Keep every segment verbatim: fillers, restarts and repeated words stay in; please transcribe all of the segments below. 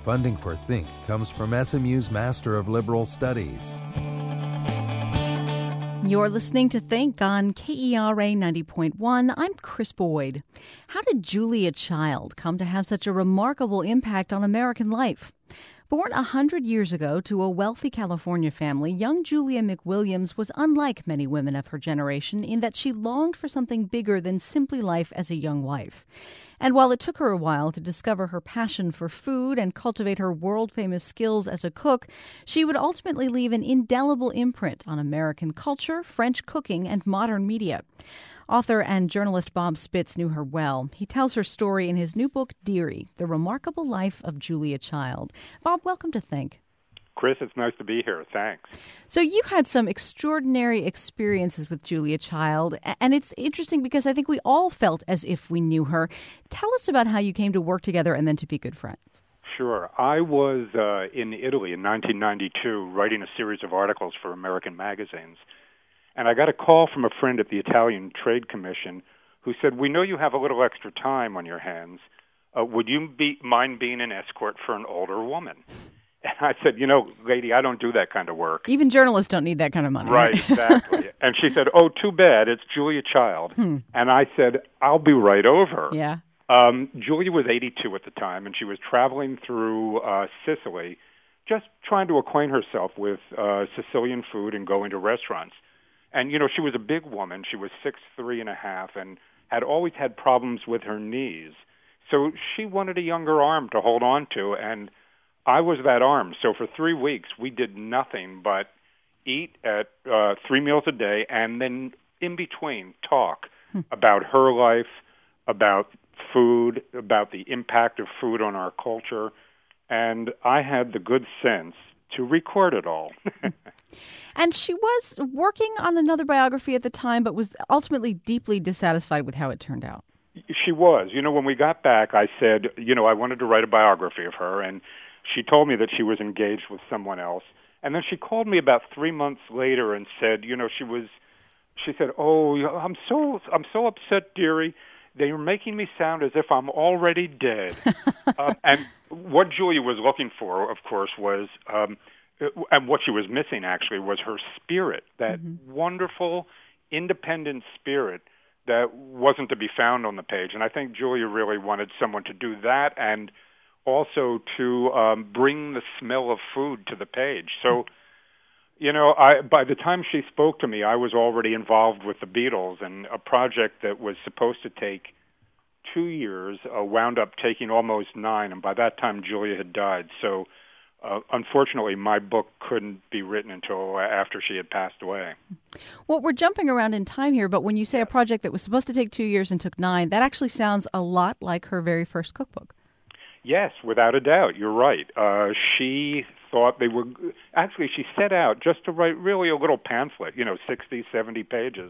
Funding for Think comes from S M U's Master of Liberal Studies. You're listening to Think on K E R A ninety point one. I'm Chris Boyd. How did Julia Child come to have such a remarkable impact on American life? Born a hundred years ago to a wealthy California family, young Julia McWilliams was unlike many women of her generation in that she longed for something bigger than simply life as a young wife. And while it took her a while to discover her passion for food and cultivate her world-famous skills as a cook, she would ultimately leave an indelible imprint on American culture, French cooking, and modern media. Author and journalist Bob Spitz knew her well. He tells her story in his new book, Dearie, The Remarkable Life of Julia Child. Bob, welcome to Think. Chris, it's nice to be here. Thanks. So you had some extraordinary experiences with Julia Child, and it's interesting because I think we all felt as if we knew her. Tell us about how you came to work together and then to be good friends. Sure. I was uh, in Italy in nineteen ninety-two writing a series of articles for American magazines. And I got a call from a friend at the Italian Trade Commission who said, "We know you have a little extra time on your hands. Uh, would you be, mind being an escort for an older woman?" And I said, "You know, lady, I don't do that kind of work." Even journalists don't need that kind of money. Right, exactly. And she said, "Oh, too bad. It's Julia Child." Hmm. And I said, "I'll be right over." Yeah. Um, Julia was eighty-two at the time, and she was traveling through uh, Sicily, just trying to acquaint herself with uh, Sicilian food and going to restaurants. And, you know, she was a big woman. She was six three and a half and had always had problems with her knees. So she wanted a younger arm to hold on to, and I was that arm. So for three weeks, we did nothing but eat at uh, three meals a day and then in between talk hmm. about her life, about food, about the impact of food on our culture. And I had the good sense to record it all. And she was working on another biography at the time, but was ultimately deeply dissatisfied with how it turned out. She was. You know, when we got back, I said, you know, I wanted to write a biography of her, and she told me that she was engaged with someone else. And then she called me about three months later and said, you know, she was, she said, "Oh, I'm so, I'm so upset, dearie. They were making me sound as if I'm already dead." um, and what Julia was looking for, of course, was, um, and what she was missing, actually, was her spirit, that mm-hmm. wonderful, independent spirit that wasn't to be found on the page. And I think Julia really wanted someone to do that and also to um, bring the smell of food to the page. So, you know, I, by the time she spoke to me, I was already involved with the Beatles, and a project that was supposed to take two years uh, wound up taking almost nine, and by that time Julia had died. So, uh, unfortunately, my book couldn't be written until after she had passed away. Well, we're jumping around in time here, but when you say a project that was supposed to take two years and took nine, that actually sounds a lot like her very first cookbook. Yes, without a doubt. You're right. Uh, she thought they were, actually she set out just to write really a little pamphlet, you know, sixty, seventy pages.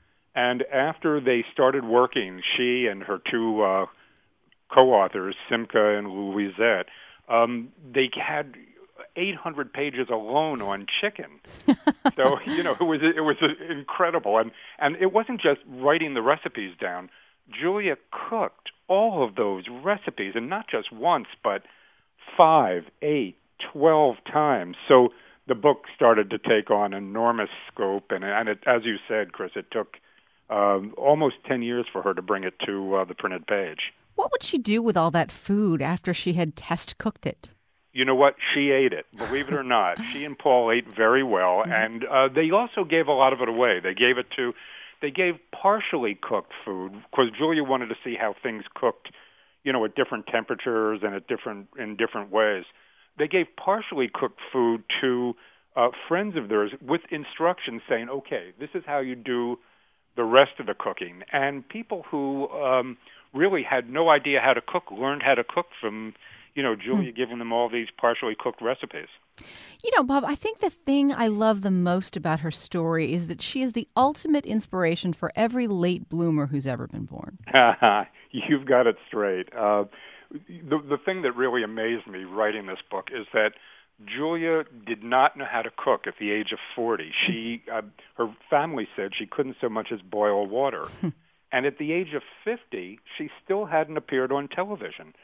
And after they started working, she and her two uh, co-authors, Simca and Louisette, um, they had eight hundred pages alone on chicken. So, you know, it was it was incredible. And, and it wasn't just writing the recipes down. Julia cooked all of those recipes, and not just once, but five, eight, twelve times. So the book started to take on enormous scope, and, and it, as you said, Chris, it took um, almost ten years for her to bring it to uh, the printed page. What would she do with all that food after she had test cooked it? You know what? She ate it, believe it or not. She and Paul ate very well, mm-hmm. and uh, they also gave a lot of it away. They gave it to... They gave partially cooked food because Julia wanted to see how things cooked, you know, at different temperatures and at different in different ways. They gave partially cooked food to uh, friends of theirs with instructions saying, "Okay, this is how you do the rest of the cooking." And people who um, really had no idea how to cook learned how to cook from, you know, Julia hmm. giving them all these partially cooked recipes. You know, Bob, I think the thing I love the most about her story is that she is the ultimate inspiration for every late bloomer who's ever been born. You've got it straight. Uh, the, the thing that really amazed me writing this book is that Julia did not know how to cook at the age of forty. She, uh, her family said she couldn't so much as boil water. And at the age of fifty, she still hadn't appeared on television.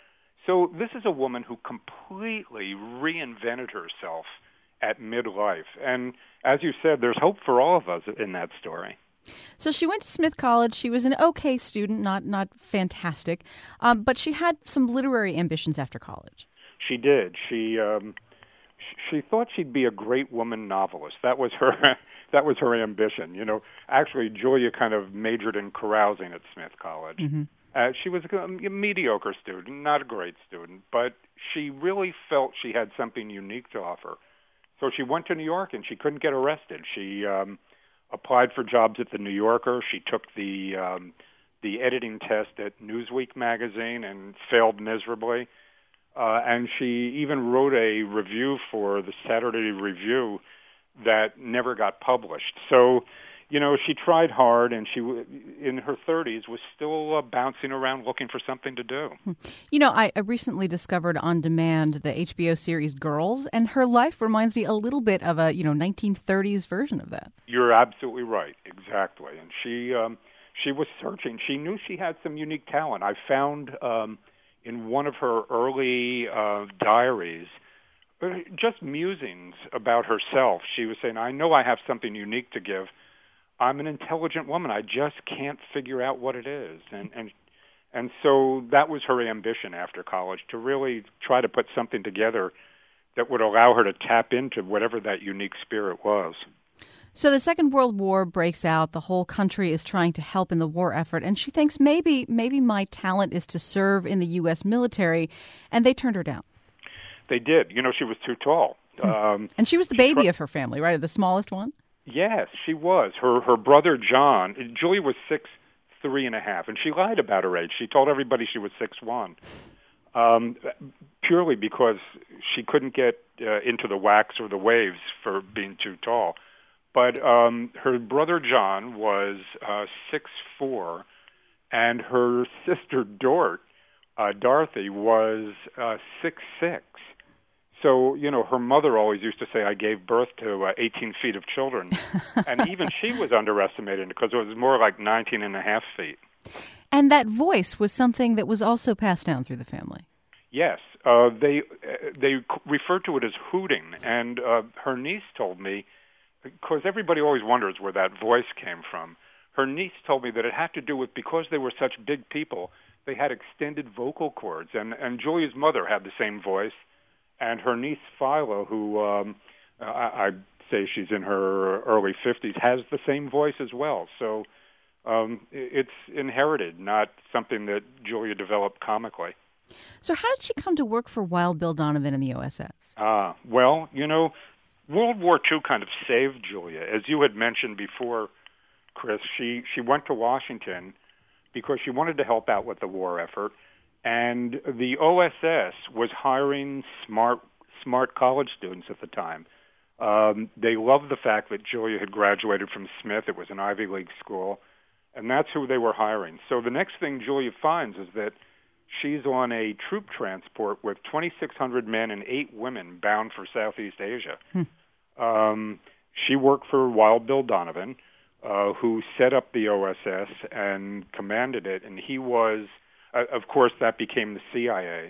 So this is a woman who completely reinvented herself at midlife. And as you said, there's hope for all of us in that story. So she went to Smith College. She was an okay student, not not fantastic, um, but she had some literary ambitions after college. She did. She um, she thought she'd be a great woman novelist. That was her. That was her ambition. You know, actually, Julia kind of majored in carousing at Smith College. Mm-hmm. Uh, she was a, a mediocre student, not a great student, but she really felt she had something unique to offer. So she went to New York, and she couldn't get arrested. She um, applied for jobs at the New Yorker. She took the um, the editing test at Newsweek magazine and failed miserably. Uh, and she even wrote a review for the Saturday Review that never got published. So, you know, she tried hard, and she, in her thirties, was still uh, bouncing around looking for something to do. You know, I, I recently discovered on demand the H B O series Girls, and her life reminds me a little bit of a, you know, nineteen thirties version of that. You're absolutely right, exactly. And she um, she was searching. She knew she had some unique talent. I found um, in one of her early uh, diaries just musings about herself. She was saying, I know I have something unique to give. I'm an intelligent woman. I just can't figure out what it is. And and and so that was her ambition after college, to really try to put something together that would allow her to tap into whatever that unique spirit was. So the Second World War breaks out. The whole country is trying to help in the war effort. And she thinks maybe maybe my talent is to serve in the U S military. And they turned her down. They did. You know, she was too tall. Hmm. Um, and she was the baby tr- of her family, right? The smallest one? Yes, she was. Her her brother John, Julia was six three and a half, and she lied about her age. She told everybody she was six one, um, purely because she couldn't get uh, into the wax or the waves for being too tall. But um, her brother John was uh, six four, and her sister Dort, uh, Dorothy, was uh, six six. So, you know, her mother always used to say, I gave birth to uh, eighteen feet of children. And even she was underestimated because it was more like nineteen and a half feet. And that voice was something that was also passed down through the family. Yes. Uh, they uh, they referred to it as hooting. And uh, her niece told me, because everybody always wonders where that voice came from, her niece told me that it had to do with, because they were such big people, they had extended vocal cords. And, and Julia's mother had the same voice. And her niece Philo, who um, I, I'd say she's in her early fifties, has the same voice as well. So um, it's inherited, not something that Julia developed comically. So how did she come to work for Wild Bill Donovan in the O S S? Ah, well, you know, World War Two kind of saved Julia. As you had mentioned before, Chris, she, she went to Washington because she wanted to help out with the war effort. And the O S S was hiring smart, smart college students at the time. Um, they loved the fact that Julia had graduated from Smith. It was an Ivy League school, and that's who they were hiring. So the next thing Julia finds is that she's on a troop transport with twenty-six hundred men and eight women bound for Southeast Asia. Hmm. Um, she worked for Wild Bill Donovan, uh, who set up the O S S and commanded it, and he was... Uh, of course, that became the C I A.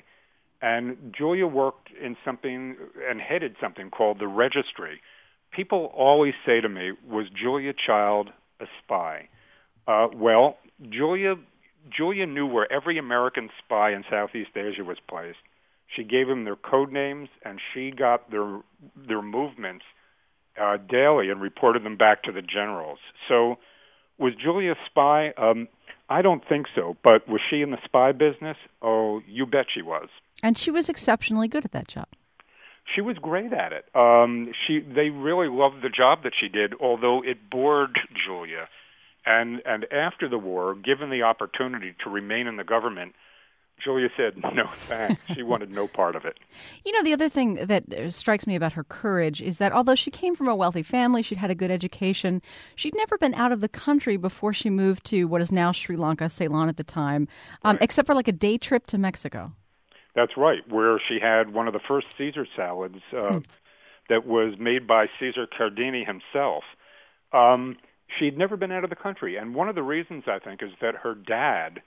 And Julia worked in something and headed something called the Registry. People always say to me, was Julia Child a spy? Uh, well, Julia Julia knew where every American spy in Southeast Asia was placed. She gave them their code names, and she got their their movements uh, daily and reported them back to the generals. So was Julia a spy? Um, I don't think so, but was she in the spy business? Oh, you bet she was. And she was exceptionally good at that job. She was great at it. Um, she, they really loved the job that she did, although it bored Julia. And and after the war, given the opportunity to remain in the government, Julia said, no thanks. She wanted no part of it. You know, the other thing that strikes me about her courage is that although she came from a wealthy family, she'd had a good education, she'd never been out of the country before she moved to what is now Sri Lanka, Ceylon at the time, um, right. except for like a day trip to Mexico. That's right, where she had one of the first Caesar salads uh, that was made by Caesar Cardini himself. Um, she'd never been out of the country, and one of the reasons, I think, is that her dad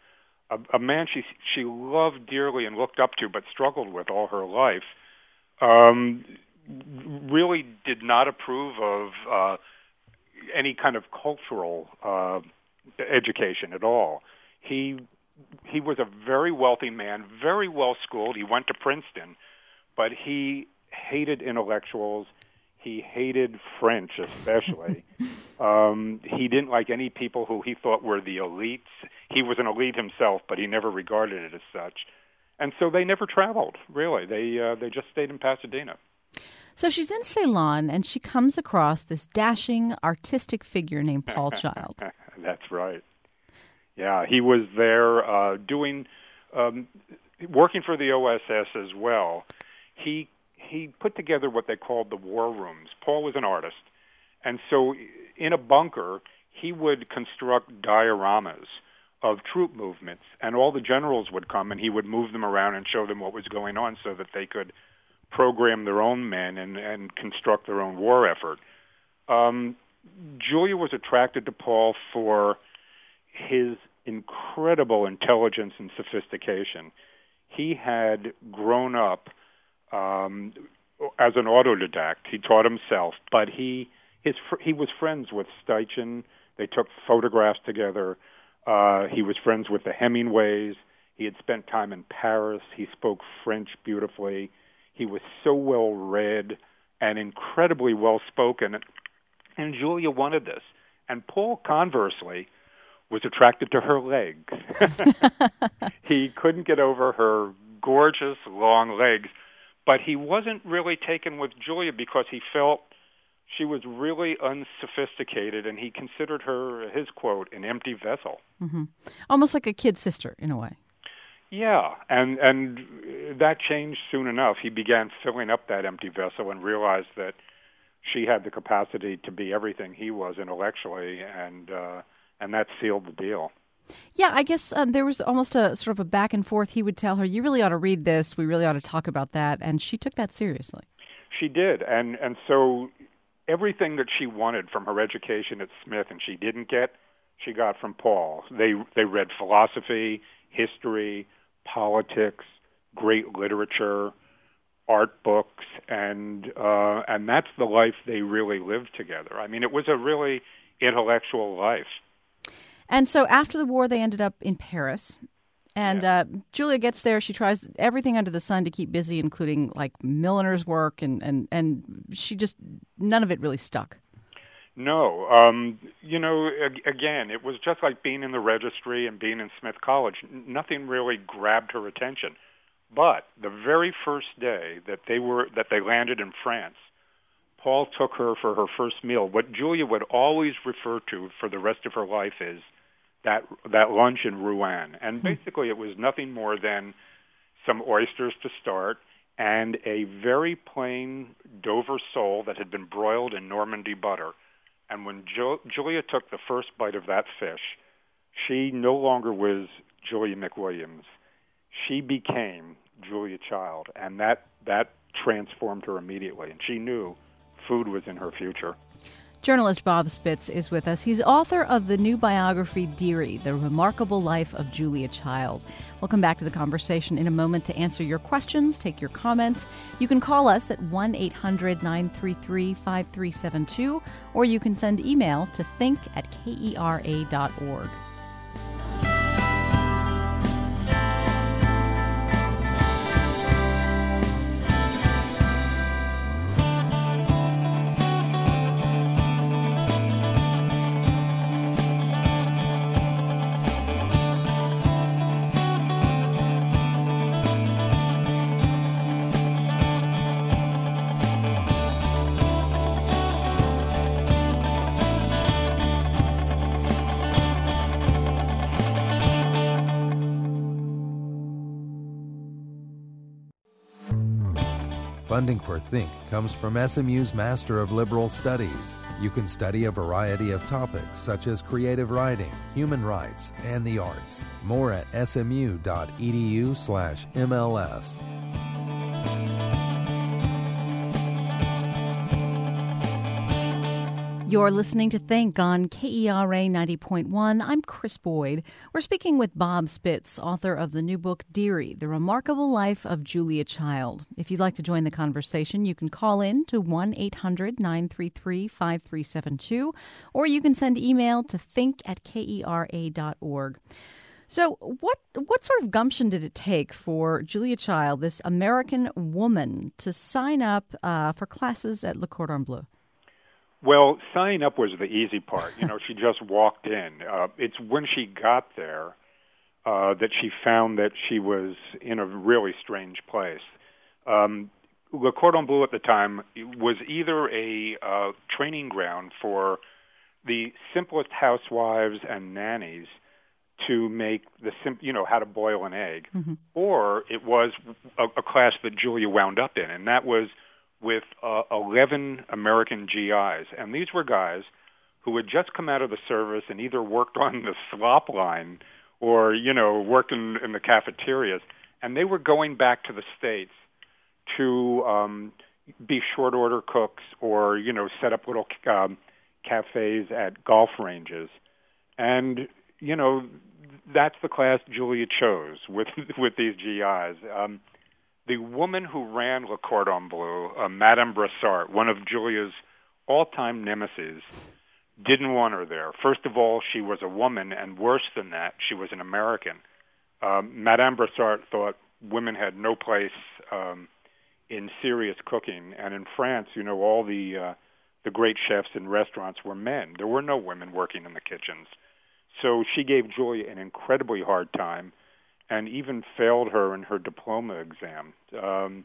a, a man she she loved dearly and looked up to, but struggled with all her life, um, really did not approve of uh, any kind of cultural uh, education at all. He he was a very wealthy man, very well schooled. He went to Princeton, but he hated intellectuals. He hated French, especially. um, he didn't like any people who he thought were the elites. He was an elite himself, but he never regarded it as such. And so they never traveled, really. They uh, they just stayed in Pasadena. So she's in Ceylon, and she comes across this dashing, artistic figure named Paul Child. That's right. Yeah, he was there uh, doing, um, working for the O S S as well. He he put together what they called the war rooms. Paul was an artist, and so in a bunker, he would construct dioramas of troop movements, and all the generals would come, and he would move them around and show them what was going on so that they could program their own men and, and construct their own war effort. Um, Julia was attracted to Paul for his incredible intelligence and sophistication. He had grown up um, as an autodidact. He taught himself, but he his he was friends with Steichen. They took photographs together. Uh, he was friends with the Hemingways. He had spent time in Paris. He spoke French beautifully. He was so well read and incredibly well spoken. And Julia wanted this. And Paul, conversely, was attracted to her legs. He couldn't get over her gorgeous long legs, but he wasn't really taken with Julia because he felt she was really unsophisticated, and he considered her, his quote, an empty vessel. Mm-hmm. Almost like a kid sister, in a way. Yeah, and and that changed soon enough. He began filling up that empty vessel and realized that she had the capacity to be everything he was intellectually, and uh, and that sealed the deal. Yeah, I guess um, there was almost a sort of a back and forth. He would tell her, you really ought to read this, we really ought to talk about that, and she took that seriously. She did, and, and so everything that she wanted from her education at Smith and she didn't get, she got from Paul. They they read philosophy, history, politics, great literature, art books, and uh, and that's the life they really lived together. I mean, it was a really intellectual life. And so after the war, they ended up in Paris. And yeah. uh, Julia gets there. She tries everything under the sun to keep busy, including like milliner's work. And, and, and she just, none of it really stuck. No. Um, you know, again, it was just like being in the registry and being in Smith College. Nothing really grabbed her attention. But the very first day that they were that they landed in France, Paul took her for her first meal. What Julia would always refer to for the rest of her life is that that lunch in Rouen. And basically it was nothing more than some oysters to start and a very plain Dover sole that had been broiled in Normandy butter. And when jo- Julia took the first bite of that fish, she no longer was Julia McWilliams. She became Julia Child, and that, that transformed her immediately. And she knew food was in her future. Journalist Bob Spitz is with us. He's author of the new biography, Dearie, The Remarkable Life of Julia Child. We'll come back to the conversation in a moment to answer your questions, take your comments. You can call us at one eight hundred nine three three five three seven two, or you can send email to think at kera dot org. Funding for Think comes from S M U's Master of Liberal Studies. You can study a variety of topics such as creative writing, human rights, and the arts. More at smu.edu slash MLS. You're listening to Think on K E R A ninety point one. I'm Chris Boyd. We're speaking with Bob Spitz, author of the new book, Dearie, The Remarkable Life of Julia Child. If you'd like to join the conversation, you can call in to one eight hundred nine three three five three seven two, or you can send email to think at K E R A dot org. So what what sort of gumption did it take for Julia Child, this American woman, to sign up uh, for classes at Le Cordon Bleu? Well, signing up was the easy part. You know, she just walked in. Uh, it's when she got there uh, that she found that she was in a really strange place. Um, Le Cordon Bleu at the time was either a uh, training ground for the simplest housewives and nannies to make the sim- you know how to boil an egg, mm-hmm. or it was a, a class that Julia wound up in, and that was with uh, eleven American G Is. And these were guys who had just come out of the service and either worked on the slop line or, you know, worked in, in the cafeterias. And they were going back to the States to um, be short order cooks or, you know, set up little um, cafes at golf ranges. And, you know, that's the class Julia chose with with these G Is. Um, The woman who ran Le Cordon Bleu, uh, Madame Brassard, one of Julia's all-time nemesis, didn't want her there. First of all, she was a woman, and worse than that, she was an American. Um, Madame Brassard thought women had no place um, in serious cooking, and in France, you know, all the uh, the great chefs in restaurants were men. There were no women working in the kitchens. So she gave Julia an incredibly hard time, and even failed her in her diploma exam. Um,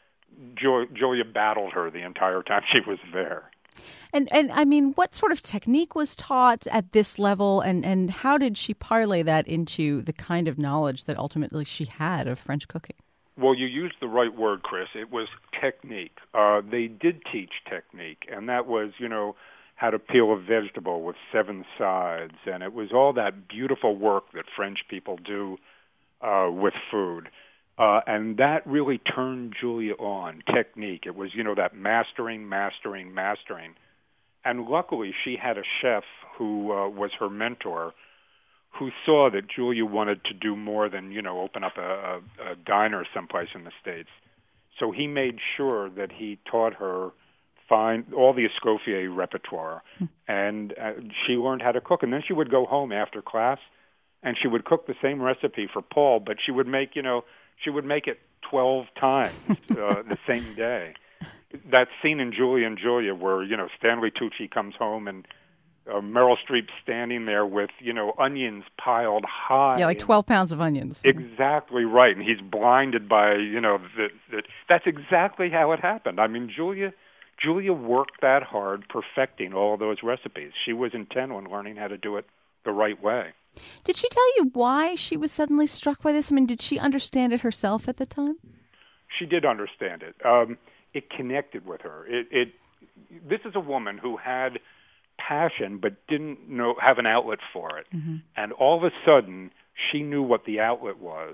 jo- Julia battled her the entire time she was there. And, and I mean, what sort of technique was taught at this level, and, and how did she parlay that into the kind of knowledge that ultimately she had of French cooking? Well, you used the right word, Chris. It was technique. Uh, they did teach technique, and that was, you know, how to peel a vegetable with seven sides, and it was all that beautiful work that French people do Uh, with food. Uh, and that really turned Julia on, technique. It was, you know, that mastering, mastering, mastering. And luckily, she had a chef who uh, was her mentor who saw that Julia wanted to do more than, you know, open up a, a, a diner someplace in the States. So he made sure that he taught her fine, all the Escoffier repertoire. And uh, she learned how to cook. And then she would go home after class, and she would cook the same recipe for Paul, but she would make, you know, she would make it twelve times uh, the same day. That scene in Julia and Julia where, you know, Stanley Tucci comes home and uh, Meryl Streep standing there with, you know, onions piled high. Yeah, like twelve pounds of onions. Exactly right. And he's blinded by, you know, the, the, that's exactly how it happened. I mean, Julia... Julia worked that hard perfecting all of those recipes. She was intent on learning how to do it the right way. Did she tell you why she was suddenly struck by this? I mean, did she understand it herself at the time? She did understand it. Um, it connected with her. It, it. This is a woman who had passion but didn't know have an outlet for it. Mm-hmm. And all of a sudden, she knew what the outlet was.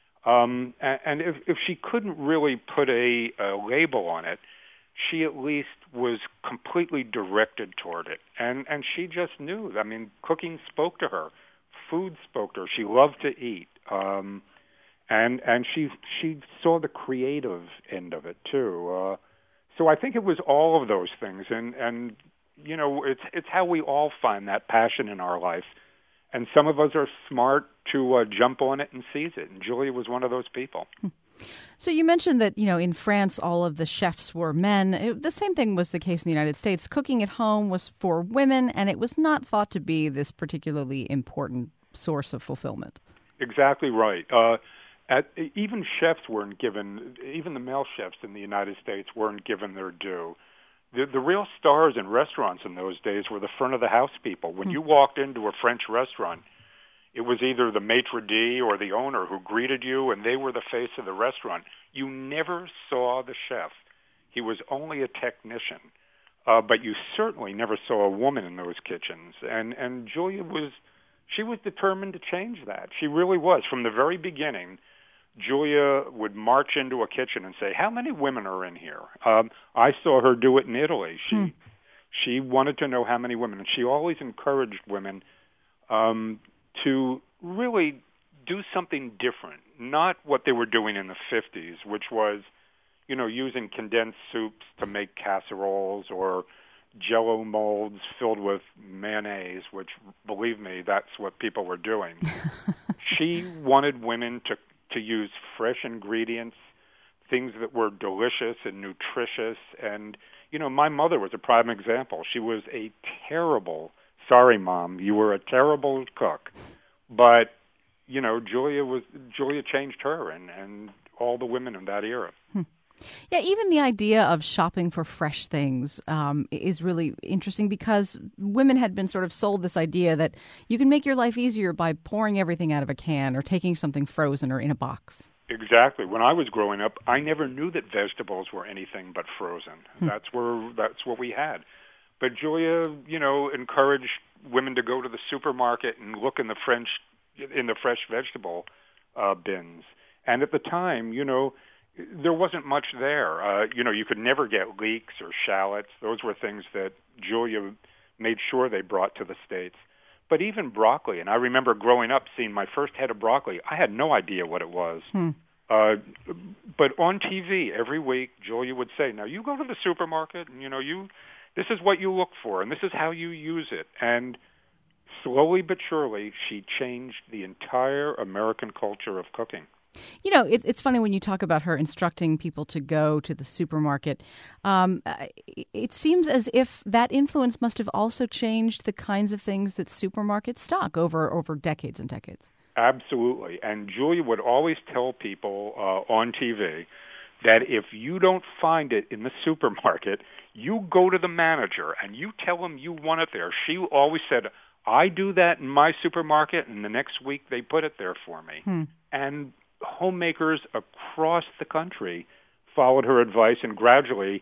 Um, and and if, if she couldn't really put a, a label on it, she at least was completely directed toward it. And, and she just knew. I mean, cooking spoke to her. Food spoke to her. She loved to eat. Um, and and she she saw the creative end of it, too. Uh, so I think it was all of those things. And, and you know, it's it's how we all find that passion in our life. And some of us are smart to uh, jump on it and seize it. And Julia was one of those people. Hmm. So you mentioned that, you know, in France, all of the chefs were men. It, the same thing was the case in the United States. Cooking at home was for women, and it was not thought to be this particularly important source of fulfillment. Exactly right. Uh, at, even chefs weren't given, even the male chefs in the United States weren't given their due. The, the real stars in restaurants in those days were the front of the house people. When mm. you walked into a French restaurant, it was either the maitre d' or the owner who greeted you, and they were the face of the restaurant. You never saw the chef. He was only a technician. Uh, but you certainly never saw a woman in those kitchens. And, and Julia was, she was determined to change that. She really was. From the very beginning, Julia would march into a kitchen and say, how many women are in here? Um, I saw her do it in Italy. She... Hmm. She wanted to know how many women, and she always encouraged women um, to really do something different, not what they were doing in the fifties, which was, you know, using condensed soups to make casseroles or Jell-O molds filled with mayonnaise, which, believe me, that's what people were doing. She wanted women to, to use fresh ingredients, things that were delicious and nutritious. And, you know, my mother was a prime example. She was a terrible, sorry, Mom, you were a terrible cook. But, you know, Julia was Julia changed her and, and all the women in that era. Hmm. Yeah, even the idea of shopping for fresh things um, is really interesting because women had been sort of sold this idea that you can make your life easier by pouring everything out of a can or taking something frozen or in a box. Exactly. When I was growing up, I never knew that vegetables were anything but frozen. Hmm. That's where that's what we had. But Julia, you know, encouraged women to go to the supermarket and look in the French in the fresh vegetable uh, bins. And at the time, you know, there wasn't much there. Uh, you know, you could never get leeks or shallots. Those were things that Julia made sure they brought to the States. But even broccoli, and I remember growing up seeing my first head of broccoli. I had no idea what it was. Hmm. Uh, but on T V every week, Julia would say, now you go to the supermarket and, you know, you this is what you look for and this is how you use it. And slowly but surely, she changed the entire American culture of cooking. You know, it, it's funny when you talk about her instructing people to go to the supermarket. Um, it seems as if that influence must have also changed the kinds of things that supermarkets stock over, over decades and decades. Absolutely. And Julia would always tell people uh, on T V that if you don't find it in the supermarket, you go to the manager and you tell him you want it there. She always said, I do that in my supermarket, and the next week they put it there for me. Hmm. And homemakers across the country followed her advice, and gradually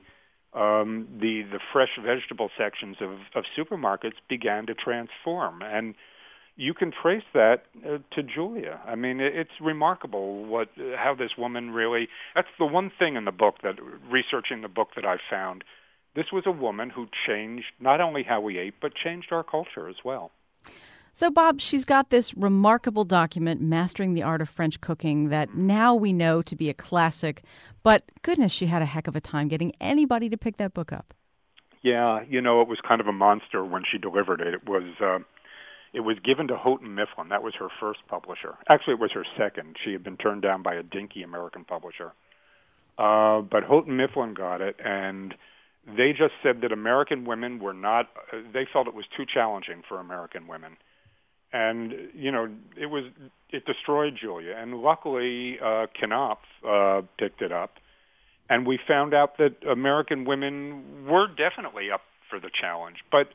um, the the fresh vegetable sections of, of supermarkets began to transform. And you can trace that uh, to Julia. I mean, it, it's remarkable what how this woman really. That's the one thing in the book that researching the book that I found. This was a woman who changed not only how we ate, but changed our culture as well. So, Bob, she's got this remarkable document, Mastering the Art of French Cooking, that now we know to be a classic. But goodness, she had a heck of a time getting anybody to pick that book up. Yeah, you know, it was kind of a monster when she delivered it. It was uh, it was given to Houghton Mifflin. That was her first publisher. Actually, it was her second. She had been turned down by a dinky American publisher. Uh, but Houghton Mifflin got it, and they just said that American women were not, uh, they felt it was too challenging for American women. And, you know, it was, it destroyed Julia. And luckily, uh, Knopf uh, picked it up. And we found out that American women were definitely up for the challenge. But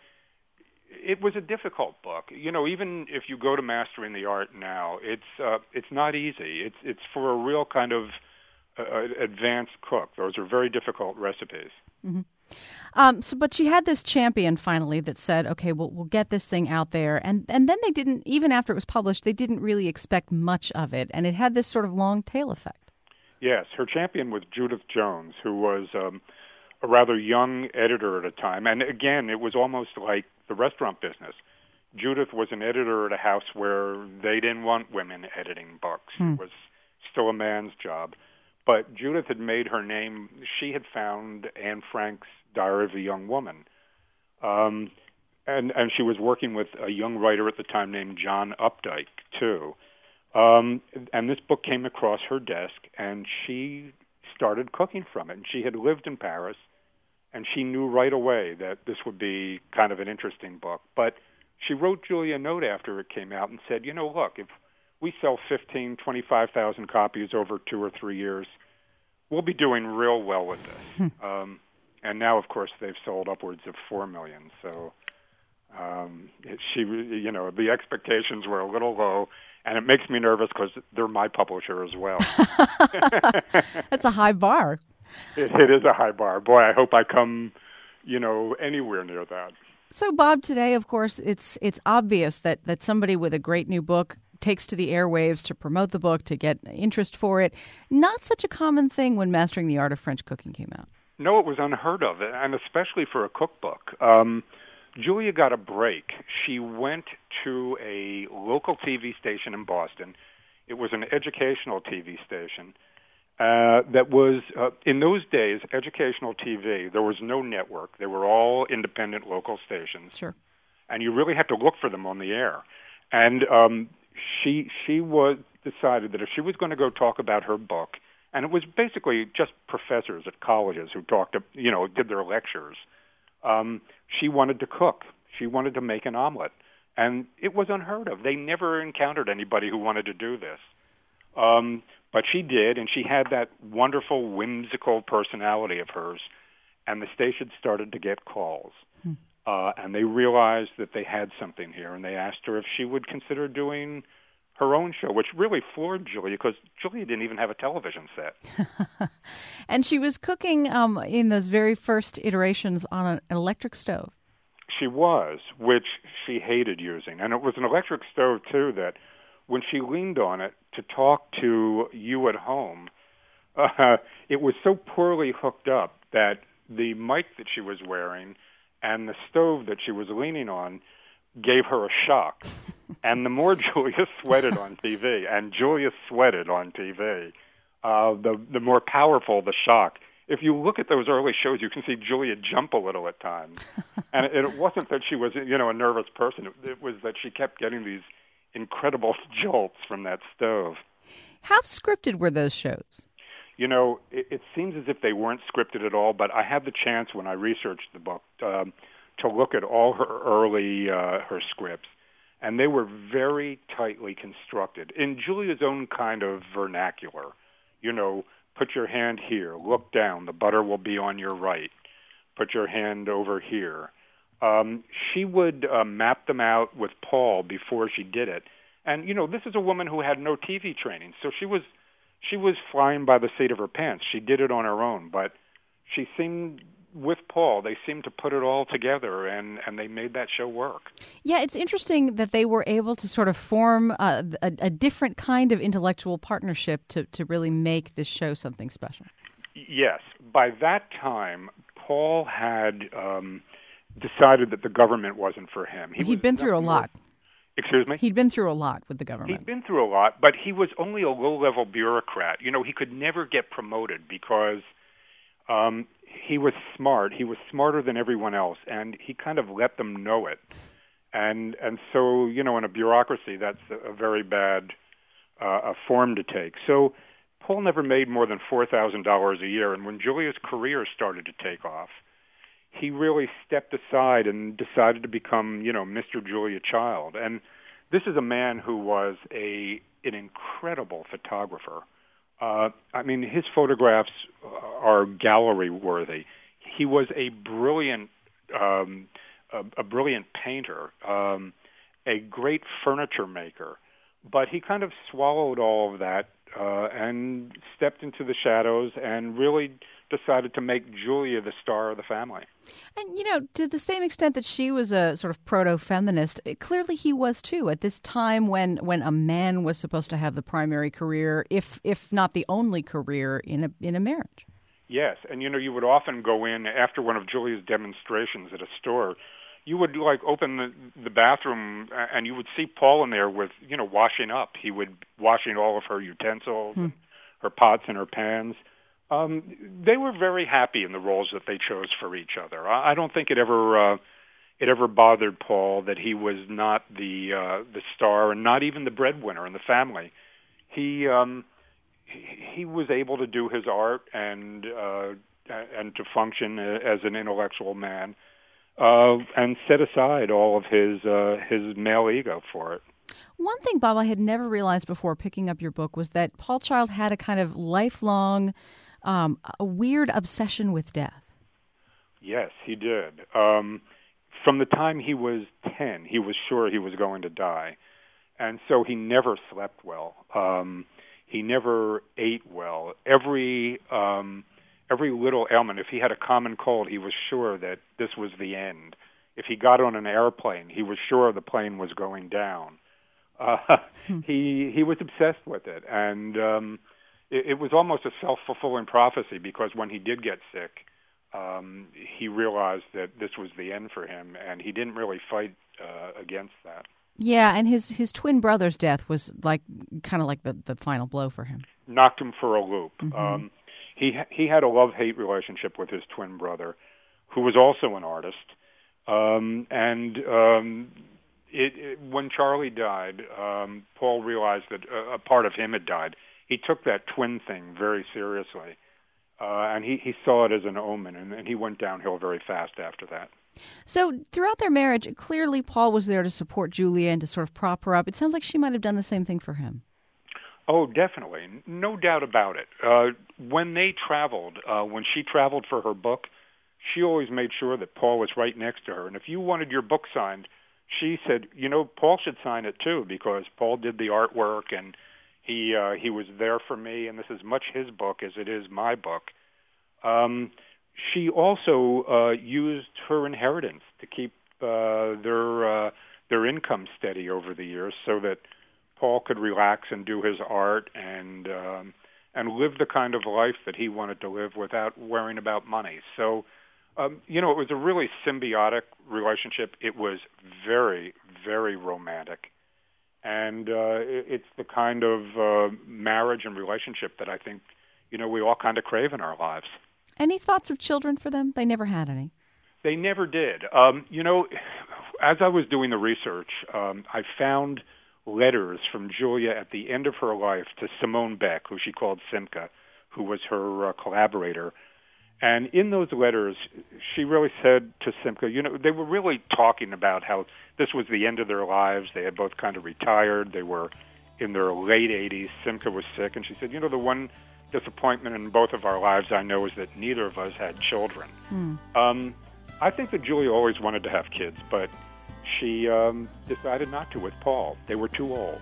it was a difficult book. You know, even if you go to Mastering the Art now, it's uh, it's not easy. It's it's for a real kind of uh, advanced cook. Those are very difficult recipes. Mm-hmm. Um, so, but she had this champion finally that said, okay, we'll, we'll get this thing out there. And, and then they didn't, even after it was published, they didn't really expect much of it. And it had this sort of long tail effect. Yes, her champion was Judith Jones, who was um, a rather young editor at a time. And again, it was almost like the restaurant business. Judith was an editor at a house where they didn't want women editing books. Hmm. It was still a man's job. But Judith had made her name. She had found Anne Frank's Diary of a Young Woman. Um, and, and she was working with a young writer at the time named John Updike, too. Um, and this book came across her desk, and she started cooking from it. And she had lived in Paris, and she knew right away that this would be kind of an interesting book. But she wrote Julia a note after it came out and said, you know, look, if we sell fifteen, twenty-five thousand copies over two or three years, we'll be doing real well with this. um, and now, of course, they've sold upwards of four million. So, um, it, she, you know, the expectations were a little low, and it makes me nervous because they're my publisher as well. That's a high bar. It, it is a high bar. Boy, I hope I come, you know, anywhere near that. So, Bob, today, of course, it's it's obvious that, that somebody with a great new book takes to the airwaves to promote the book, to get interest for it. Not such a common thing when Mastering the Art of French Cooking came out. No, it was unheard of, and especially for a cookbook. Um, Julia got a break. She went to a local T V station in Boston. It was an educational T V station uh, that was, uh, in those days, educational T V. There was no network. They were all independent local stations. Sure. And you really had to look for them on the air. And um, she she was decided that if she was going to go talk about her book, and it was basically just professors at colleges who talked, to, you know, did their lectures. Um, she wanted to cook. She wanted to make an omelet. And it was unheard of. They never encountered anybody who wanted to do this. Um, but she did, and she had that wonderful, whimsical personality of hers. And the station started to get calls. Hmm. Uh, and they realized that they had something here, and they asked her if she would consider doing her own show, which really floored Julia, because Julia didn't even have a television set. And she was cooking um, in those very first iterations on an electric stove. She was, which she hated using. And it was an electric stove, too, that when she leaned on it to talk to you at home, uh, it was so poorly hooked up that the mic that she was wearing and the stove that she was leaning on gave her a shock. And the more Julia sweated on T V, and Julia sweated on T V, uh, the the more powerful the shock. If you look at those early shows, you can see Julia jump a little at times. And it, it wasn't that she was, you know, a nervous person. It, it was that she kept getting these incredible jolts from that stove. How scripted were those shows? You know, it, it seems as if they weren't scripted at all, but I had the chance when I researched the book um, to look at all her early, uh, her scripts, and they were very tightly constructed in Julia's own kind of vernacular. You know, put your hand here, look down, the butter will be on your right. Put your hand over here. Um, she would uh, map them out with Paul before she did it. And, you know, this is a woman who had no T V training, so she was she was flying by the seat of her pants. She did it on her own, but she seemed, with Paul, they seemed to put it all together, and, and they made that show work. Yeah, it's interesting that they were able to sort of form a, a, a different kind of intellectual partnership to, to really make this show something special. Yes. By that time, Paul had um, decided that the government wasn't for him. He He'd been through a lot. Excuse me? He'd been through a lot with the government. He'd been through a lot, but he was only a low-level bureaucrat. You know, he could never get promoted because um, he was smart. He was smarter than everyone else, and he kind of let them know it. And and so, you know, in a bureaucracy, that's a, a very bad uh, a form to take. So Paul never made more than four thousand dollars a year, and when Julia's career started to take off, he really stepped aside and decided to become, you know, Mister Julia Child. And this is a man who was a an incredible photographer. Uh, I mean, his photographs are gallery-worthy. He was a brilliant, um, a, a brilliant painter, um, a great furniture maker. But he kind of swallowed all of that uh, and stepped into the shadows and really decided to make Julia the star of the family. And, you know, to the same extent that she was a sort of proto-feminist, clearly he was too, at this time when, when a man was supposed to have the primary career, if if not the only career in a in a marriage. Yes, and, you know, you would often go in after one of Julia's demonstrations at a store. You would, like, open the, the bathroom, and you would see Paul in there with, you know, washing up. He would washing all of her utensils, hmm. and her pots and her pans. Um, they were very happy in the roles that they chose for each other. I, I don't think it ever uh, it ever bothered Paul that he was not the uh, the star and not even the breadwinner in the family. He um, he, he was able to do his art and uh, and to function as an intellectual man, uh, and set aside all of his uh, his male ego for it. One thing, Bob, I had never realized before picking up your book was that Paul Child had a kind of lifelong, um, a weird obsession with death. Yes, he did. Um, from the time he was ten, he was sure he was going to die. And so he never slept well. Um, he never ate well. Every um, every little ailment, if he had a common cold, he was sure that this was the end. If he got on an airplane, he was sure the plane was going down. Uh, he he was obsessed with it, and um, it, it was almost a self-fulfilling prophecy because when he did get sick, um, he realized that this was the end for him, and he didn't really fight uh, against that. Yeah, and his, his twin brother's death was like kind of like the, the final blow for him. Knocked him for a loop. Mm-hmm. Um, he he had a love-hate relationship with his twin brother, who was also an artist. Um, and um, it, it, when Charlie died, um, Paul realized that a, a part of him had died. He took that twin thing very seriously, uh, and he, he saw it as an omen, and, and he went downhill very fast after that. So throughout their marriage, clearly Paul was there to support Julia and to sort of prop her up. It sounds like she might have done the same thing for him. Oh, definitely. No doubt about it. Uh, when they traveled, uh, when she traveled for her book, she always made sure that Paul was right next to her. And if you wanted your book signed, she said, you know, Paul should sign it too, because Paul did the artwork and he uh, he was there for me, and this is much his book as it is my book. Um She also uh, used her inheritance to keep uh, their uh, their income steady over the years, so that Paul could relax and do his art and um, and live the kind of life that he wanted to live without worrying about money. So, um, you know, it was a really symbiotic relationship. It was very, very romantic, and uh, it, it's the kind of uh, marriage and relationship that I think, you know, we all kind of crave in our lives. Any thoughts of children for them? They never had any. They never did. Um, you know, as I was doing the research, um, I found letters from Julia at the end of her life to Simone Beck, who she called Simca, who was her uh, collaborator. And in those letters, she really said to Simca, you know, they were really talking about how this was the end of their lives. They had both kind of retired. They were in their late eighties. Simca was sick. And she said, you know, the one disappointment in both of our lives, I know, is that neither of us had children. Mm. Um, I think that Julia always wanted to have kids, but she um, decided not to with Paul. They were too old.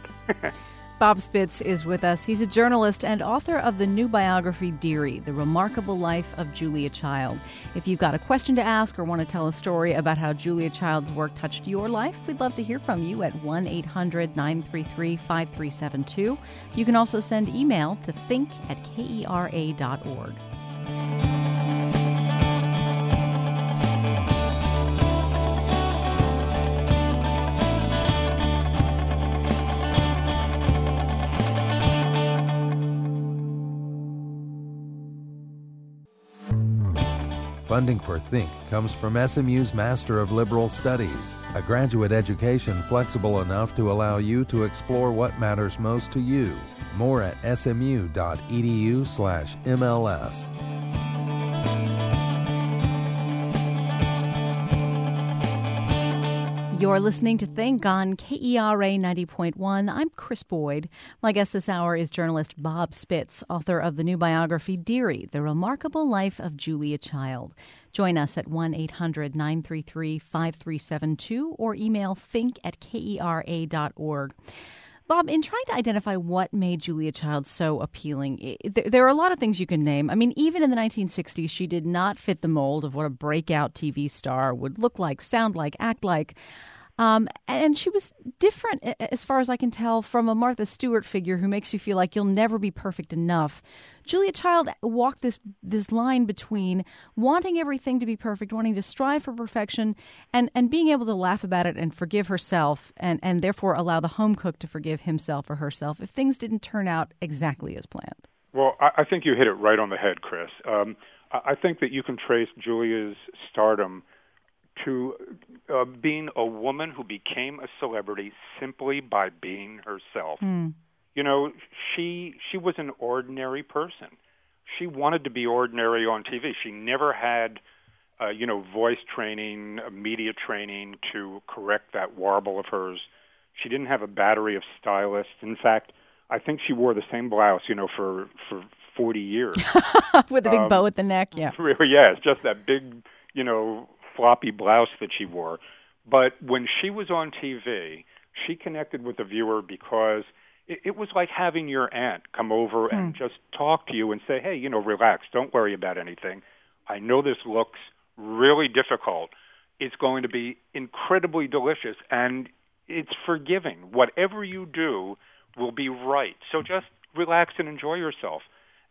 Bob Spitz is with us. He's a journalist and author of the new biography, Dearie, The Remarkable Life of Julia Child. If you've got a question to ask or want to tell a story about how Julia Child's work touched your life, we'd love to hear from you at one eight hundred nine three three five three seven two. You can also send email to think at kera dot org. Funding for Think comes from S M U's Master of Liberal Studies, a graduate education flexible enough to allow you to explore what matters most to you. More at smu.edu slash MLS. You're listening to Think on K E R A ninety point one. I'm Chris Boyd. My guest this hour is journalist Bob Spitz, author of the new biography, Dearie, The Remarkable Life of Julia Child. Join us at one eight hundred nine three three five three seven two or email think at kera dot org. Bob, in trying to identify what made Julia Child so appealing, there are a lot of things you can name. I mean, even in the nineteen sixties, she did not fit the mold of what a breakout T V star would look like, sound like, act like. Um, and she was different, as far as I can tell, from a Martha Stewart figure who makes you feel like you'll never be perfect enough. Julia Child walked this this line between wanting everything to be perfect, wanting to strive for perfection, and, and being able to laugh about it and forgive herself, and, and therefore allow the home cook to forgive himself or herself if things didn't turn out exactly as planned. Well, I, I think you hit it right on the head, Chris. Um, I, I think that you can trace Julia's stardom to uh, being a woman who became a celebrity simply by being herself. Mm. You know, she she was an ordinary person. She wanted to be ordinary on T V. She never had, uh, you know, voice training, media training to correct that warble of hers. She didn't have a battery of stylists. In fact, I think she wore the same blouse, you know, for, for forty years. With a big um, bow at the neck, yeah. Really, yeah, it's just that big, you know, floppy blouse that she wore. But when she was on T V, she connected with the viewer because it, it was like having your aunt come over hmm. and just talk to you and say, hey, you know, relax, don't worry about anything. I know this looks really difficult. It's going to be incredibly delicious, and it's forgiving. Whatever you do will be right. So just relax and enjoy yourself.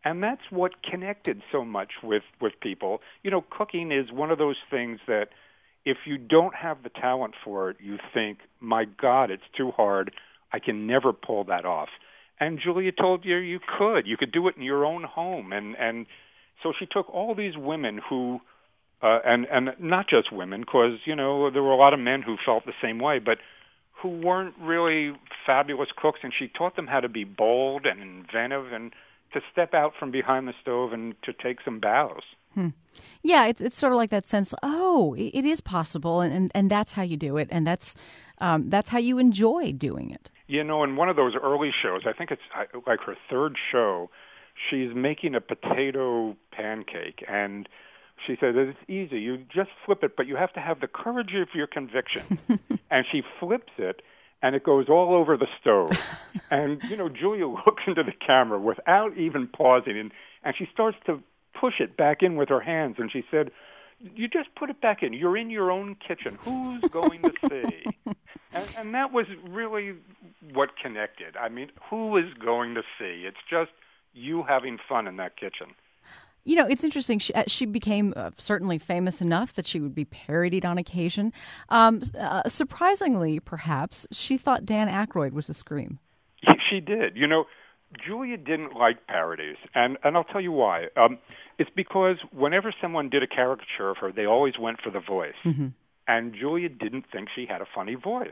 And that's what connected so much with, with people. You know, cooking is one of those things that if you don't have the talent for it, you think, my God, it's too hard. I can never pull that off. And Julia told you you could. You could do it in your own home. And, and so she took all these women who, uh, and, and not just women, because, you know, there were a lot of men who felt the same way, but who weren't really fabulous cooks, and she taught them how to be bold and inventive and to step out from behind the stove and to take some bows. Hmm. Yeah, it's it's sort of like that sense, oh, it is possible, and, and, and that's how you do it, and that's um, that's how you enjoy doing it. You know, in one of those early shows, I think it's like her third show, she's making a potato pancake, and she said, it's easy. You just flip it, but you have to have the courage of your conviction. And she flips it, and it goes all over the stove. And, you know, Julia looks into the camera without even pausing, and, and she starts to push it back in with her hands. And she said, you just put it back in. You're in your own kitchen. Who's going to see? And, and that was really what connected. I mean, who is going to see? It's just you having fun in that kitchen. You know, it's interesting. She, uh, she became uh, certainly famous enough that she would be parodied on occasion. Um, uh, surprisingly, perhaps, she thought Dan Aykroyd was a scream. She did. You know, Julia didn't like parodies, and, and I'll tell you why. Um, it's because whenever someone did a caricature of her, they always went for the voice. Mm-hmm. And Julia didn't think she had a funny voice.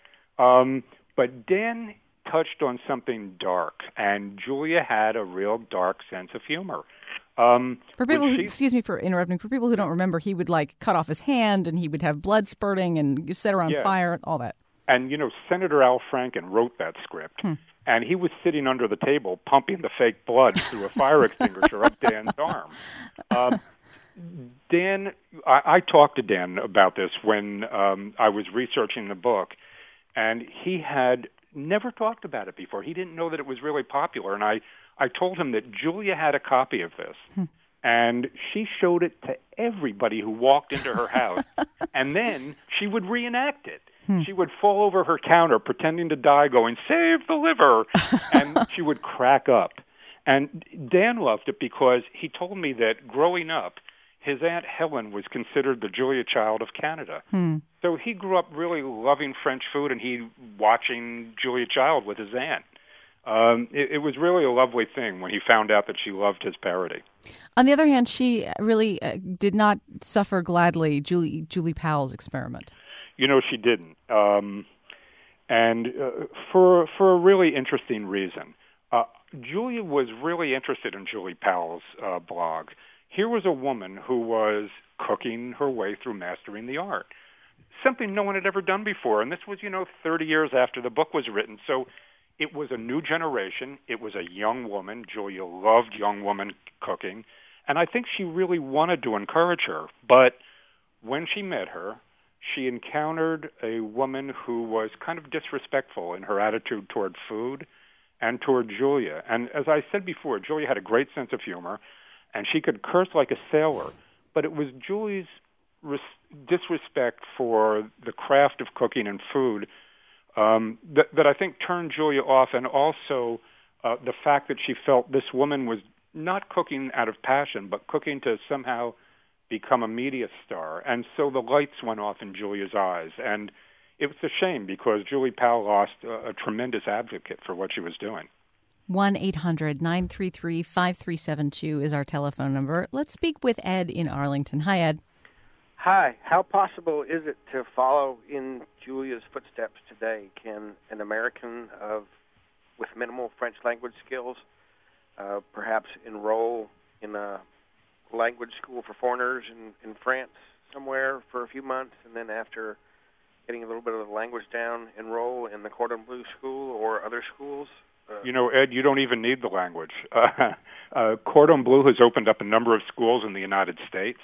Um, but Dan touched on something dark, and Julia had a real dark sense of humor. Um, for people who, excuse me for interrupting, for people who don't remember, he would like cut off his hand and he would have blood spurting and set her on yeah. fire, all that. And, you know, Senator Al Franken wrote that script, hmm. and he was sitting under the table pumping the fake blood through a fire extinguisher up Dan's arm. Um, Dan, I, I talked to Dan about this when um, I was researching the book, and he had never talked about it before. He didn't know that it was really popular, and I I told him that Julia had a copy of this, hmm. and she showed it to everybody who walked into her house, and then she would reenact it. Hmm. She would fall over her counter pretending to die, going, save the liver, and she would crack up. And Dan loved it because he told me that growing up, his Aunt Helen was considered the Julia Child of Canada. Hmm. So he grew up really loving French food, and he watching Julia Child with his aunt. Um, it, it was really a lovely thing when he found out that she loved his parody. On the other hand, she really uh, did not suffer gladly Julie Julie Powell's experiment. You know, she didn't, um, and uh, for for a really interesting reason. Uh, Julia was really interested in Julie Powell's uh, blog. Here was a woman who was cooking her way through mastering the art, something no one had ever done before. And this was, you know, thirty years after the book was written. So it was a new generation. It was a young woman. Julia loved young woman cooking. And I think she really wanted to encourage her. But when she met her, she encountered a woman who was kind of disrespectful in her attitude toward food and toward Julia. And as I said before, Julia had a great sense of humor, and she could curse like a sailor. But it was Julie's res- disrespect for the craft of cooking and food um, that, that I think turned Julia off, and also uh, the fact that she felt this woman was not cooking out of passion, but cooking to somehow become a media star. And so the lights went off in Julia's eyes. And it was a shame because Julie Powell lost a, a tremendous advocate for what she was doing. one eight hundred nine three three five three seven two is our telephone number. Let's speak with Ed in Arlington. Hi, Ed. Hi. How possible is it to follow in Julia's footsteps today? Can an American of with minimal French language skills uh, perhaps enroll in a language school for foreigners in, in France somewhere for a few months, and then after getting a little bit of the language down, enroll in the Cordon Bleu school or other schools? Uh, you know, Ed, you don't even need the language. Uh, uh, Cordon Bleu has opened up a number of schools in the United States,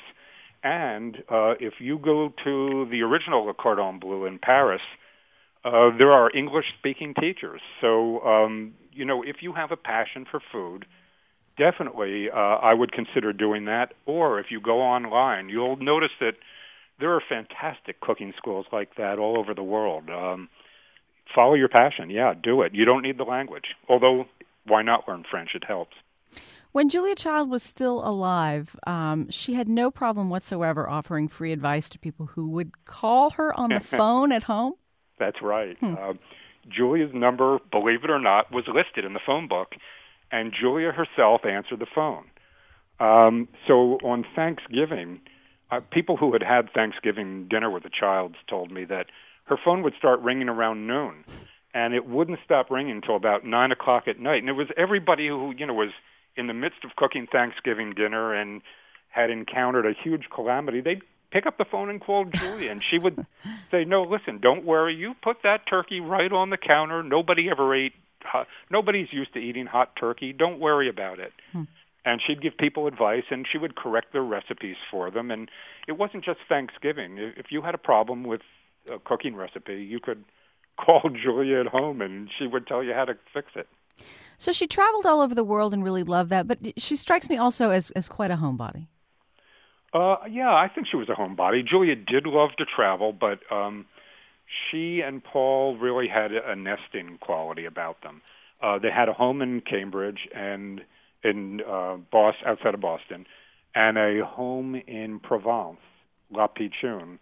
and uh, if you go to the original Le Cordon Bleu in Paris, uh, there are English-speaking teachers. So, um, you know, if you have a passion for food, definitely uh, I would consider doing that. Or if you go online, you'll notice that there are fantastic cooking schools like that all over the world. Um, follow your passion. Yeah, do it. You don't need the language. Although, why not learn French? It helps. When Julia Child was still alive, um, she had no problem whatsoever offering free advice to people who would call her on the phone at home. That's right. Hmm. Uh, Julia's number, believe it or not, was listed in the phone book, and Julia herself answered the phone. Um, so on Thanksgiving, uh, people who had had Thanksgiving dinner with the Childs told me that her phone would start ringing around noon, and it wouldn't stop ringing until about nine o'clock at night. And it was everybody who, you know, was in the midst of cooking Thanksgiving dinner and had encountered a huge calamity. They'd pick up the phone and call Julia, and she would say, no, listen, don't worry. You put that turkey right on the counter. Nobody ever ate hot. Nobody's used to eating hot turkey. Don't worry about it. Hmm. And she'd give people advice, and she would correct their recipes for them. And it wasn't just Thanksgiving. If you had a problem with a cooking recipe, you could call Julia at home, and she would tell you how to fix it. So she traveled all over the world and really loved that, but she strikes me also as, as quite a homebody. Uh, yeah, I think she was a homebody. Julia did love to travel, but um, she and Paul really had a nesting quality about them. Uh, they had a home in Cambridge and in uh, Boston, outside of Boston, and a home in Provence, La Pichoune,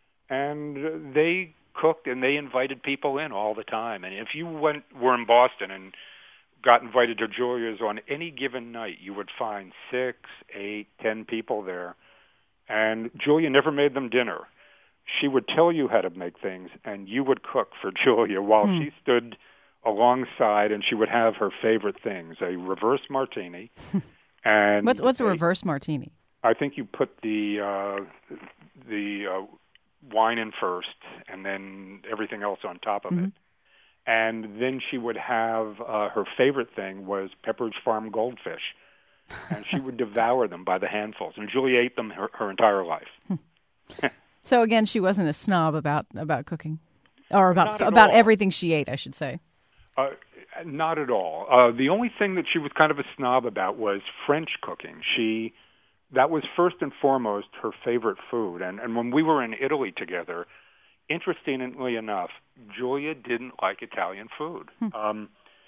and they cooked and they invited people in all the time. And if you went were in Boston and got invited to Julia's on any given night, you would find six, eight, ten people there. And Julia never made them dinner. She would tell you how to make things, and you would cook for Julia while hmm. she stood alongside, and she would have her favorite things, a reverse martini. and What's what's a, a reverse martini? I think you put the uh, the uh, wine in first, and then everything else on top of mm-hmm. it. And then she would have, uh, her favorite thing was Pepperidge Farm goldfish. And she would devour them by the handfuls. And Julia ate them her, her entire life. So again, she wasn't a snob about, about cooking, or about Not about all. everything she ate, I should say. Uh, not at all. Uh, the only thing that she was kind of a snob about was French cooking. She that was first and foremost her favorite food. And and when we were in Italy together, interestingly enough, Julia didn't like Italian food. Hmm. Um,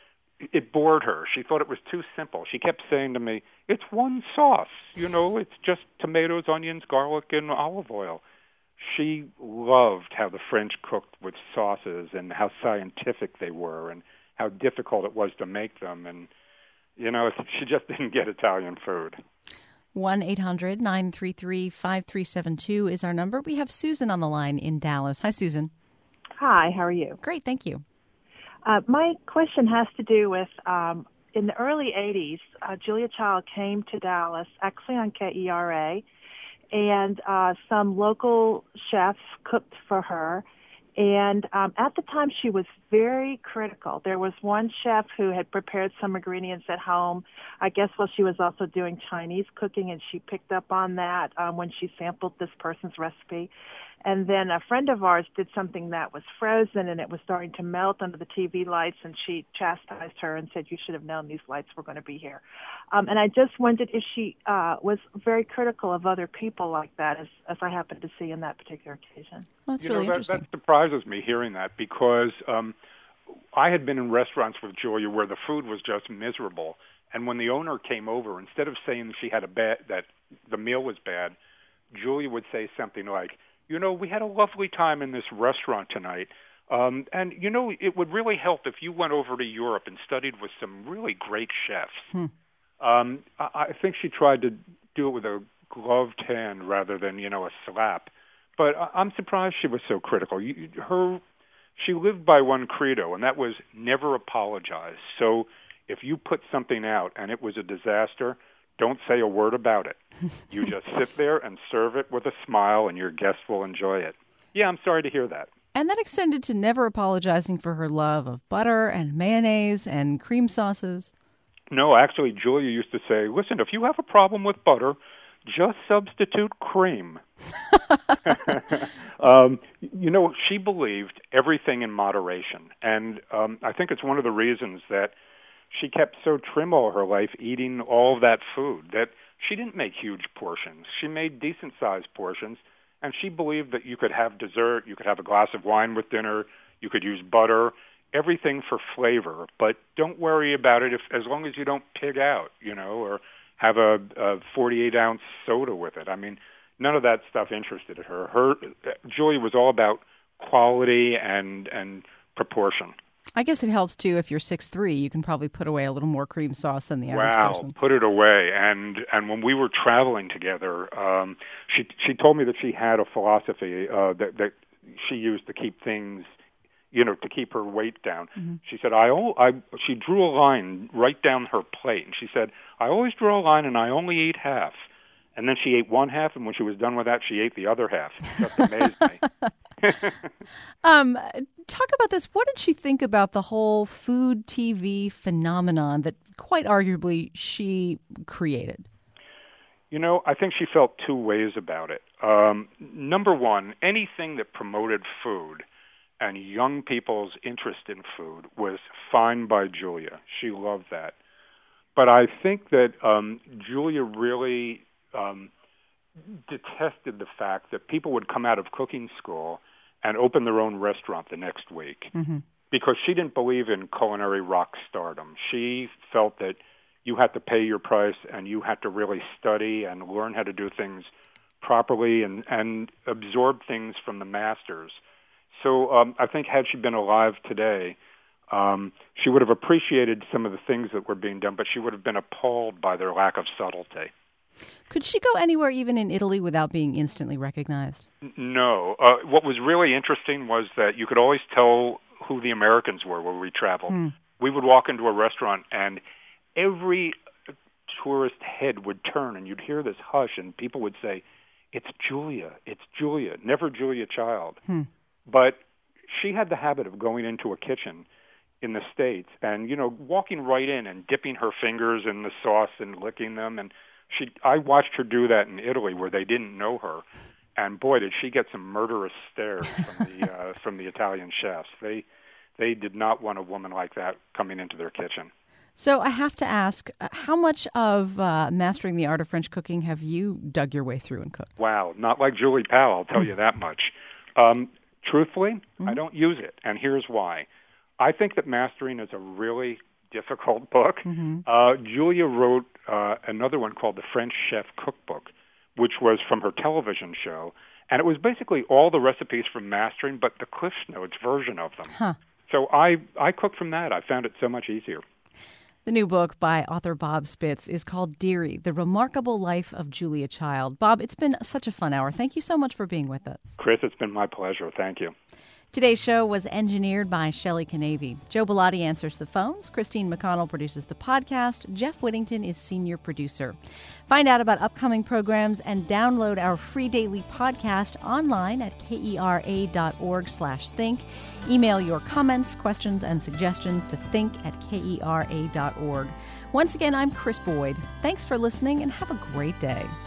it bored her. She thought it was too simple. She kept saying to me, it's one sauce. You know, it's just tomatoes, onions, garlic, and olive oil. She loved how the French cooked with sauces and how scientific they were and how difficult it was to make them. And, you know, she just didn't get Italian food. one eight hundred nine three three five three seven two is our number. We have Susan on the line in Dallas. Hi, Susan. Hi, how are you? Great, thank you. Uh, my question has to do with, um, in the early eighties, uh, Julia Child came to Dallas, actually on K E R A, and uh, some local chefs cooked for her. And um, at the time, she was very critical. There was one chef who had prepared some ingredients at home, I guess while she was also doing Chinese cooking, and she picked up on that um, when she sampled this person's recipe. And then a friend of ours did something that was frozen, and it was starting to melt under the T V lights, and she chastised her and said, you should have known these lights were going to be here. Um, and I just wondered if she uh, was very critical of other people like that, as, as I happened to see in that particular occasion. Well, that's you really know, that, interesting. That surprises me hearing that, because um, I had been in restaurants with Julia where the food was just miserable. And when the owner came over, instead of saying she had a bad, that the meal was bad, Julia would say something like, you know, we had a lovely time in this restaurant tonight. Um, and, you know, it would really help if you went over to Europe and studied with some really great chefs. Hmm. Um, I, I think she tried to do it with a gloved hand rather than, you know, a slap. But I, I'm surprised she was so critical. You, her, she lived by one credo, and that was never apologize. So if you put something out and it was a disaster, don't say a word about it. You just sit there and serve it with a smile, and your guests will enjoy it. Yeah, I'm sorry to hear that. And that extended to never apologizing for her love of butter and mayonnaise and cream sauces. No, actually, Julia used to say, listen, if you have a problem with butter, just substitute cream. um, you know, she believed everything in moderation. And um, I think it's one of the reasons that she kept so trim all her life eating all of that food, that she didn't make huge portions. She made decent-sized portions, and she believed that you could have dessert, you could have a glass of wine with dinner, you could use butter. everything for flavor, but don't worry about it if as long as you don't pig out, you know, or have a, a forty-eight ounce soda with it. I mean, none of that stuff interested her. Her Julia was all about quality and and proportion. I guess it helps too if you're six three. You can probably put away a little more cream sauce than the average wow, person. Wow, put it away. And and when we were traveling together, um, she she told me that she had a philosophy uh, that that she used to keep things, you know, to keep her weight down. Mm-hmm. She said, I, I, she drew a line right down her plate, and she said, I always draw a line, and I only eat half. And then she ate one half, and when she was done with that, she ate the other half. It just amazed me. um, talk about this. What did she think about the whole food T V phenomenon that quite arguably she created? You know, I think she felt two ways about it. Um, number one, anything that promoted food and young people's interest in food was fine by Julia. She loved that. But I think that um, Julia really um, detested the fact that people would come out of cooking school and open their own restaurant the next week, mm-hmm. because she didn't believe in culinary rock stardom. She felt that you had to pay your price and you had to really study and learn how to do things properly and, and absorb things from the masters. So um, I think had she been alive today, um, she would have appreciated some of the things that were being done, but she would have been appalled by their lack of subtlety. Could she go anywhere, even in Italy, without being instantly recognized? No. Uh, what was really interesting was that you could always tell who the Americans were where we traveled. Hmm. We would walk into a restaurant and every tourist head would turn and you'd hear this hush and people would say, it's Julia, it's Julia, never Julia Child. Hmm. But she had the habit of going into a kitchen in the States and, you know, walking right in and dipping her fingers in the sauce and licking them. And she, I watched her do that in Italy where they didn't know her. And boy, did she get some murderous stares from the, uh, from the Italian chefs. They, they did not want a woman like that coming into their kitchen. So I have to ask, how much of uh, Mastering the Art of French Cooking have you dug your way through and cooked? Wow, not like Julie Powell, I'll tell you that much. Um, truthfully, mm-hmm. I don't use it, and here's why. I think that Mastering is a really difficult book. Mm-hmm. Uh, Julia wrote uh, another one called The French Chef Cookbook, which was from her television show, and it was basically all the recipes from Mastering, but the Cliff Notes version of them. Huh. So I, I cooked from that. I found it so much easier. The new book by author Bob Spitz is called Dearie, The Remarkable Life of Julia Child. Bob, it's been such a fun hour. Thank you so much for being with us. Chris, it's been my pleasure. Thank you. Today's show was engineered by Shelley Canavy. Joe Bellotti answers the phones. Christine McConnell produces the podcast. Jeff Whittington is senior producer. Find out about upcoming programs and download our free daily podcast online at kera.org slash think. Email your comments, questions, and suggestions to think at kera dot org. Once again, I'm Chris Boyd. Thanks for listening and have a great day.